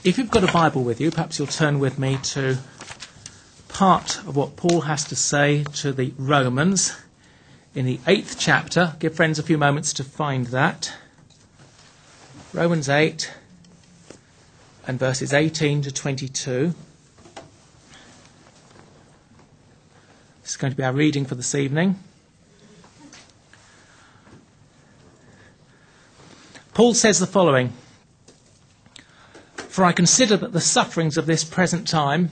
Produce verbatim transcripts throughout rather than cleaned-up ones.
If you've got a Bible with you, perhaps you'll turn with me to part of what Paul has to say to the Romans in the eighth chapter. Give friends a few moments to find that. Romans eight and verses eighteen to twenty-two. This is going to be our reading for this evening. Paul says the following: "For I consider that the sufferings of this present time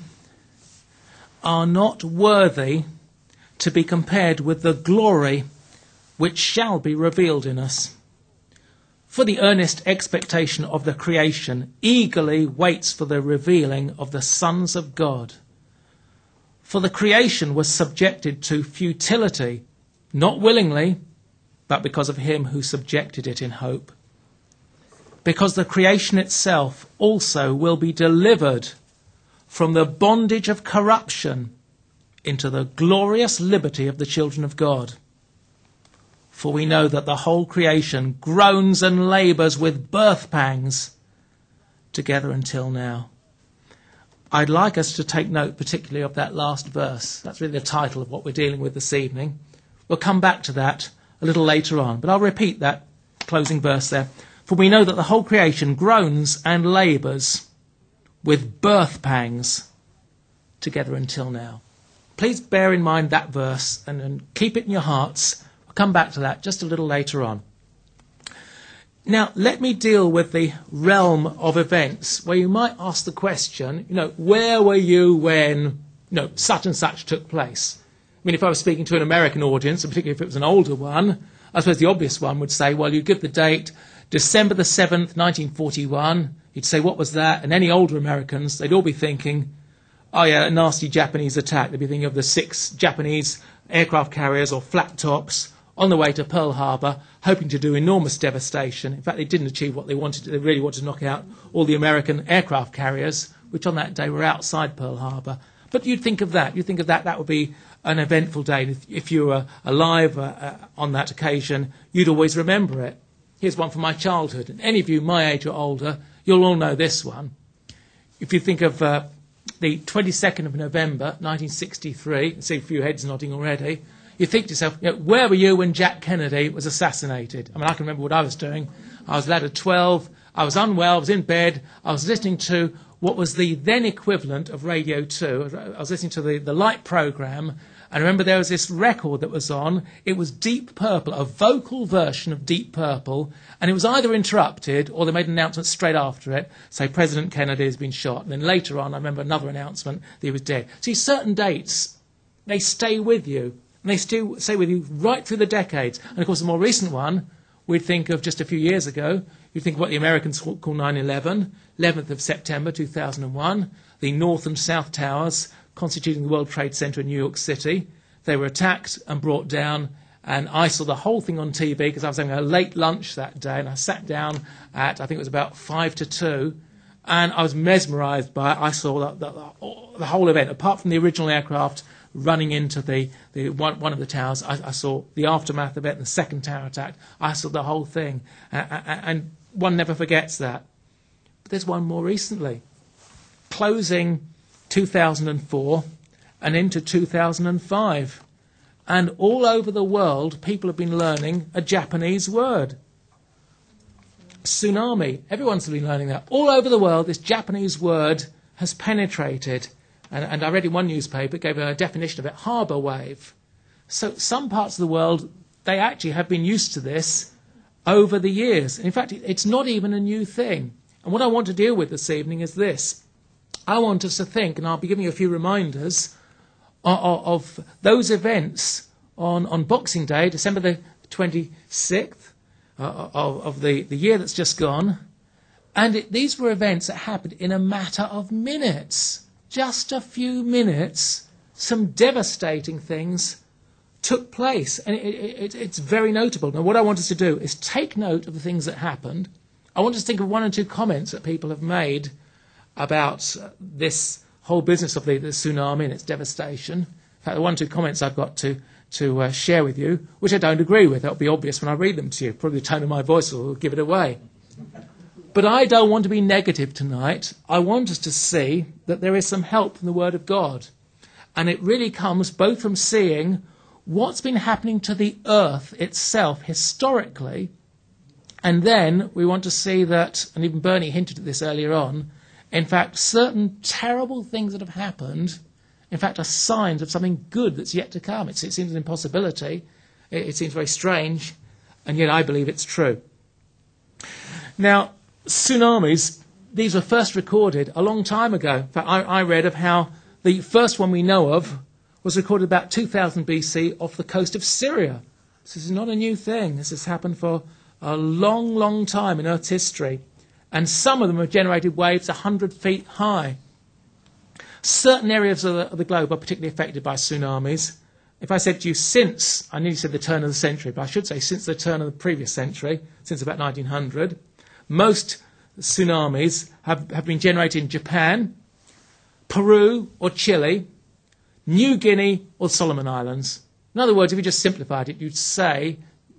are not worthy to be compared with the glory which shall be revealed in us. For the earnest expectation of the creation eagerly waits for the revealing of the sons of God. For the creation was subjected to futility, not willingly, but because of him who subjected it in hope. Because the creation itself also will be delivered from the bondage of corruption into the glorious liberty of the children of God. For we know that the whole creation groans and labours with birth pangs together until now." I'd like us to take note particularly of that last verse. That's really the title of what we're dealing with this evening. We'll come back to that a little later on, but I'll repeat that closing verse there. For we know that the whole creation groans and labours with birth pangs together until now. Please bear in mind that verse and, and keep it in your hearts. We'll come back to that just a little later on. Now, let me deal with the realm of events where you might ask the question, you know, where were you when, you know, such and such took place? I mean, if I was speaking to an American audience, and particularly if it was an older one, I suppose the obvious one would say, well, you give the date December the seventh, nineteen forty-one. You'd say, what was that? And any older Americans, they'd all be thinking, oh yeah, a nasty Japanese attack. They'd be thinking of the six Japanese aircraft carriers or flat tops on the way to Pearl Harbor, hoping to do enormous devastation. In fact, they didn't achieve what they wanted. They really wanted to knock out all the American aircraft carriers, which on that day were outside Pearl Harbor. But you'd think of that. You'd think of that. That would be an eventful day. If, if you were alive uh, uh, on that occasion, you'd always remember it. Here's one from my childhood. And any of you my age or older, you'll all know this one. If you think of uh, the twenty-second of November, nineteen sixty-three, I see a few heads nodding already, you think to yourself, you know, where were you when Jack Kennedy was assassinated? I mean, I can remember what I was doing. I was a lad of twelve. I was unwell. I was in bed. I was listening to what was the then equivalent of Radio two. I was listening to the, the Light programme. And I remember there was this record that was on. It was Deep Purple, a vocal version of Deep Purple. And it was either interrupted or they made an announcement straight after it, say President Kennedy has been shot. And then later on, I remember another announcement that he was dead. See, certain dates, they stay with you. And they still stay with you right through the decades. And of course, the more recent one, we'd think of just a few years ago. You'd think of what the Americans call nine eleven, eleventh of September two thousand one, the North and South Towers constituting the World Trade Center in New York City. They were attacked and brought down, and I saw the whole thing on T V because I was having a late lunch that day, and I sat down at, I think it was about five to two, and I was mesmerised by it. I saw the, the, the whole event, apart from the original aircraft running into the, the one, one of the towers. I, I saw the aftermath of it, the second tower attack. I saw the whole thing, uh, and one never forgets that. But there's one more recently, closing two thousand four and into two thousand five. And all over the world, people have been learning a Japanese word. Tsunami. Everyone's been learning that. All over the world, this Japanese word has penetrated. And, and I read in one newspaper, it gave a definition of it, harbour wave. So some parts of the world, they actually have been used to this over the years. And in fact, it, it's not even a new thing. And what I want to deal with this evening is this. I want us to think, and I'll be giving you a few reminders, of, of those events on, on Boxing Day, December the twenty-sixth uh, of, of the, the year that's just gone. And it, these were events that happened in a matter of minutes. Just a few minutes, some devastating things took place. And it, it, it's very notable. Now, what I want us to do is take note of the things that happened. I want us to think of one or two comments that people have made about this whole business of the, the tsunami and its devastation. In fact, the one or two comments I've got to, to uh, share with you, which I don't agree with. That'll be obvious when I read them to you. Probably the tone of my voice will give it away. But I don't want to be negative tonight. I want us to see that there is some help from the Word of God. And it really comes both from seeing what's been happening to the earth itself historically, and then we want to see that, and even Bernie hinted at this earlier on, in fact, certain terrible things that have happened, in fact, are signs of something good that's yet to come. It's, it seems an impossibility. It, it seems very strange, and yet I believe it's true. Now, tsunamis, these were first recorded a long time ago. In fact, I, I read of how the first one we know of was recorded about two thousand B C off the coast of Syria. This is not a new thing. This has happened for a long, long time in Earth's history. And some of them have generated waves one hundred feet high. Certain areas of the, of the globe are particularly affected by tsunamis. If I said to you since, I nearly said the turn of the century, but I should say since the turn of the previous century, since about nineteen hundred, most tsunamis have, have been generated in Japan, Peru or Chile, New Guinea or Solomon Islands. In other words, if you just simplified it, you'd say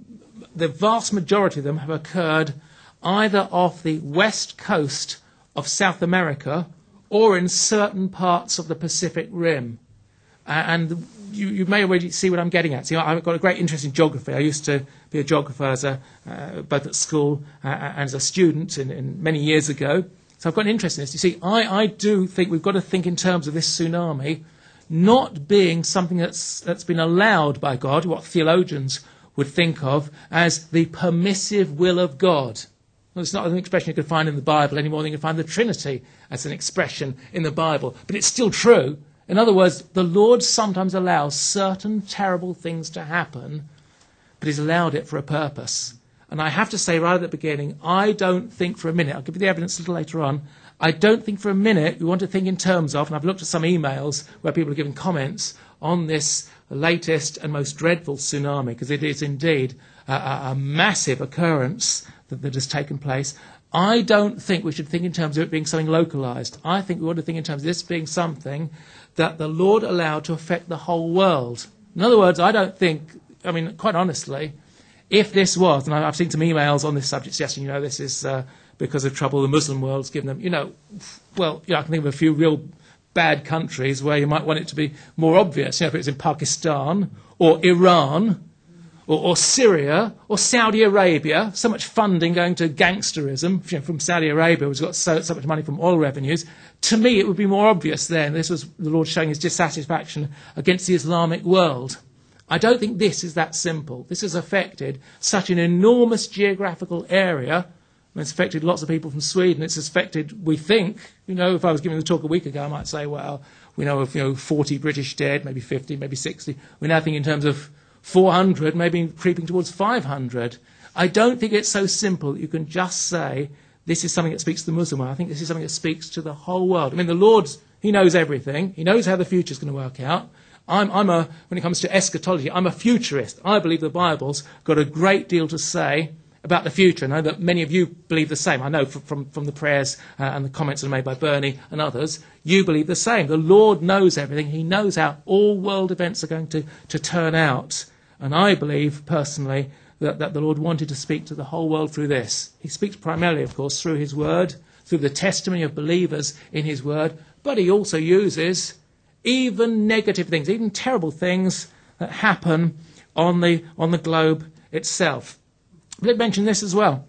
the vast majority of them have occurred either off the west coast of South America or in certain parts of the Pacific Rim. Uh, and you, you may already see what I'm getting at. See, I've got a great interest in geography. I used to be a geographer as a, uh, both at school uh, and as a student in, in many years ago. So I've got an interest in this. You see, I, I do think we've got to think in terms of this tsunami not being something that's, that's been allowed by God, what theologians would think of as the permissive will of God. Well, it's not an expression you can find in the Bible any more than you can find the Trinity as an expression in the Bible. But it's still true. In other words, the Lord sometimes allows certain terrible things to happen, but he's allowed it for a purpose. And I have to say right at the beginning, I don't think for a minute, I'll give you the evidence a little later on, I don't think for a minute we want to think in terms of, and I've looked at some emails where people are giving comments on this latest and most dreadful tsunami, because it is indeed a, a, a massive occurrence that, that has taken place. I don't think we should think in terms of it being something localized. I think we want to think in terms of this being something that the Lord allowed to affect the whole world. In other words, I don't think, I mean, quite honestly, if this was, and I've seen some emails on this subject suggesting, you know, this is uh, because of trouble the Muslim world's given them, you know, well, you know, I can think of a few real bad countries where you might want it to be more obvious. You know, if it was in Pakistan or Iran or, or Syria or Saudi Arabia, so much funding going to gangsterism, you know, from Saudi Arabia, who's got so, so much money from oil revenues. To me, it would be more obvious then. This was the Lord showing his dissatisfaction against the Islamic world. I don't think this is that simple. This has affected such an enormous geographical area. It's affected lots of people from Sweden. It's affected, we think, you know, if I was giving the talk a week ago, I might say, well, we know of, you know, forty British dead, maybe fifty, maybe sixty. We're now thinking in terms of four hundred, maybe creeping towards five hundred. I don't think it's so simple that you can just say, this is something that speaks to the Muslim world. I think this is something that speaks to the whole world. I mean, the Lord, he knows everything. He knows how the future's going to work out. I'm, I'm a, when it comes to eschatology, I'm a futurist. I believe the Bible's got a great deal to say about the future. I know that many of you believe the same. I know from, from, from the prayers uh, and the comments that are made by Bernie and others, you believe the same. The Lord knows everything. He knows how all world events are going to, to turn out. And I believe, personally, that, that the Lord wanted to speak to the whole world through this. He speaks primarily, of course, through his word, through the testimony of believers in his word, but he also uses even negative things, even terrible things that happen on the, on the globe itself. Let me mention this as well,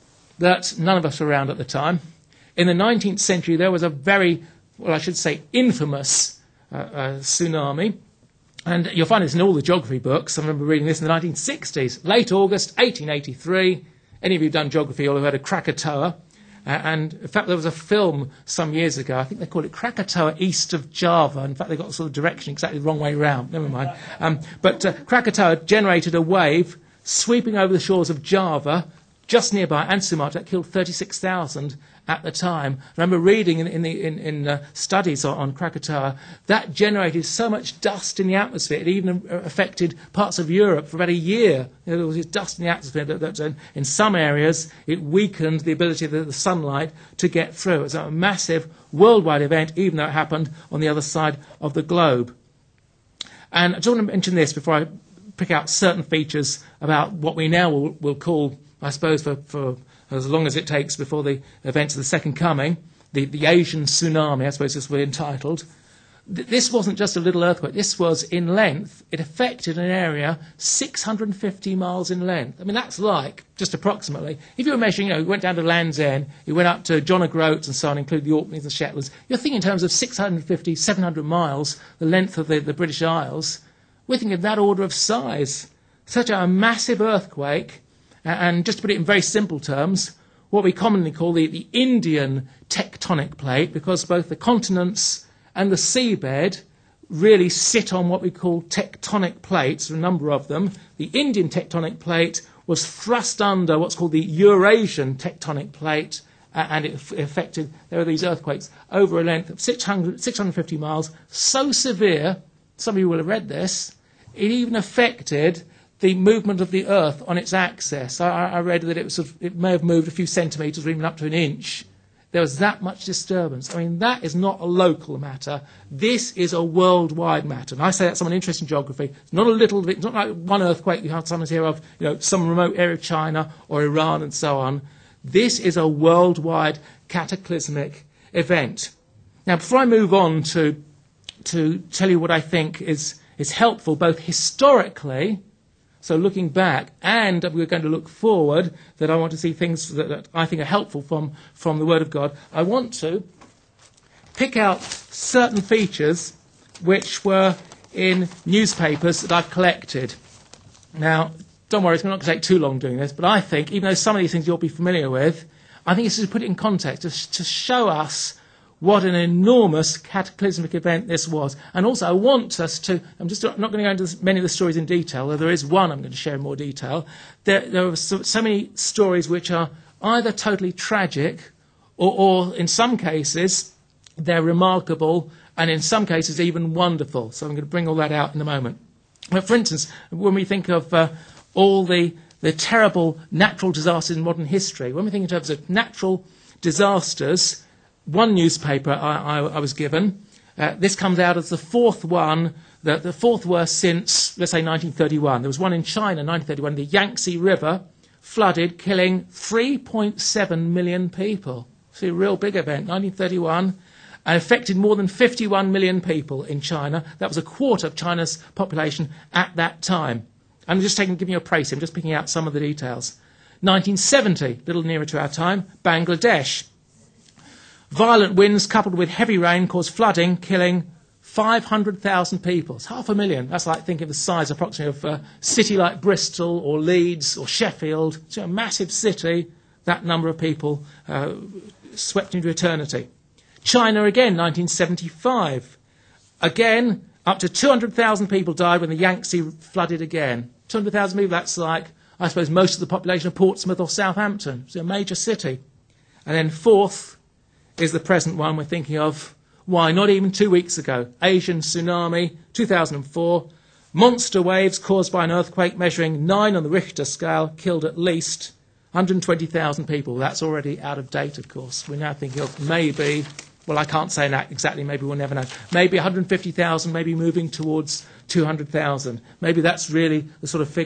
that none of us were around at the time. In the nineteenth century, there was a very, well, I should say, infamous uh, uh, tsunami. And you'll find this in all the geography books. I remember reading this in the nineteen sixties. Late August, eighteen eighty-three. Any of you who've done geography, you'll have heard of Krakatoa. Uh, and, in fact, there was a film some years ago. I think they called it Krakatoa East of Java. In fact, they got the sort of direction exactly the wrong way round. Never mind. Um, but uh, Krakatoa generated a wave sweeping over the shores of Java, just nearby, and Sumatra, that killed thirty-six thousand at the time. I remember reading in, in, the, in, in uh, studies on, on Krakatoa, that generated so much dust in the atmosphere, it even affected parts of Europe for about a year. You know, there was this dust in the atmosphere that, that uh, in some areas, it weakened the ability of the, the sunlight to get through. It was a massive worldwide event, even though it happened on the other side of the globe. And I just want to mention this before I pick out certain features about what we now will, will call I suppose, for, for as long as it takes before the events of the Second Coming, the, the Asian tsunami, I suppose this we're entitled. Th- this wasn't just a little earthquake. This was in length. It affected an area six hundred fifty miles in length. I mean, that's like, just approximately, if you were measuring, you know, you went down to Land's End, you went up to John O'Groats and so on, including the Orkneys and Shetlands, you're thinking in terms of six hundred fifty, seven hundred miles, the length of the, the British Isles. We're thinking of that order of size. Such a massive earthquake, and just to put it in very simple terms, what we commonly call the, the Indian tectonic plate, because both the continents and the seabed really sit on what we call tectonic plates, a number of them. The Indian tectonic plate was thrust under what's called the Eurasian tectonic plate, uh, and it affected, there were these earthquakes over a length of six hundred, six hundred fifty miles, so severe, some of you will have read this, it even affected the movement of the Earth on its axis. I, I read that it, was sort of, it may have moved a few centimetres or even up to an inch. There was that much disturbance. I mean, that is not a local matter. This is a worldwide matter. And I say that to someone interested in geography. It's not a little, it's not like one earthquake you have sometimes hear of, you know, some remote area of China or Iran and so on. This is a worldwide cataclysmic event. Now, before I move on to to tell you what I think is is helpful, both historically, so looking back, and we're going to look forward, that I want to see things that, that I think are helpful from, from the Word of God. I want to pick out certain features which were in newspapers that I've collected. Now, don't worry, it's not going to take too long doing this, but I think, even though some of these things you'll be familiar with, I think it's to put it in context, to, to show us what an enormous cataclysmic event this was. And also I want us to, I'm just not going to go into many of the stories in detail, though there is one I'm going to share in more detail. There, there are so, so many stories which are either totally tragic or, or in some cases they're remarkable and in some cases even wonderful. So I'm going to bring all that out in a moment. But for instance, when we think of uh, all the, the terrible natural disasters in modern history, when we think in terms of natural disasters, one newspaper I, I, I was given, uh, this comes out as the fourth one, the, the fourth worst since, let's say, nineteen thirty-one. There was one in China, nineteen thirty-one, the Yangtze River flooded, killing three point seven million people. It's a real big event, nineteen thirty-one, and affected more than fifty-one million people in China. That was a quarter of China's population at that time. I'm just taking, giving you a praise. I'm just picking out some of the details. nineteen seventy, a little nearer to our time, Bangladesh. Violent winds coupled with heavy rain caused flooding, killing five hundred thousand people. It's half a million. That's like thinking of the size approximately of a city like Bristol or Leeds or Sheffield. It's a massive city. That number of people uh, swept into eternity. China again, nineteen seventy-five. Again, up to two hundred thousand people died when the Yangtze flooded again. two hundred thousand people, that's like, I suppose, most of the population of Portsmouth or Southampton. It's a major city. And then fourth is the present one we're thinking of. Why? Not even two weeks ago. Asian tsunami, two thousand four. Monster waves caused by an earthquake measuring nine on the Richter scale killed at least one hundred twenty thousand people. That's already out of date, of course. We're now thinking of maybe, well, I can't say that exactly. Maybe we'll never know. Maybe one hundred fifty thousand, maybe moving towards two hundred thousand. Maybe that's really the sort of figure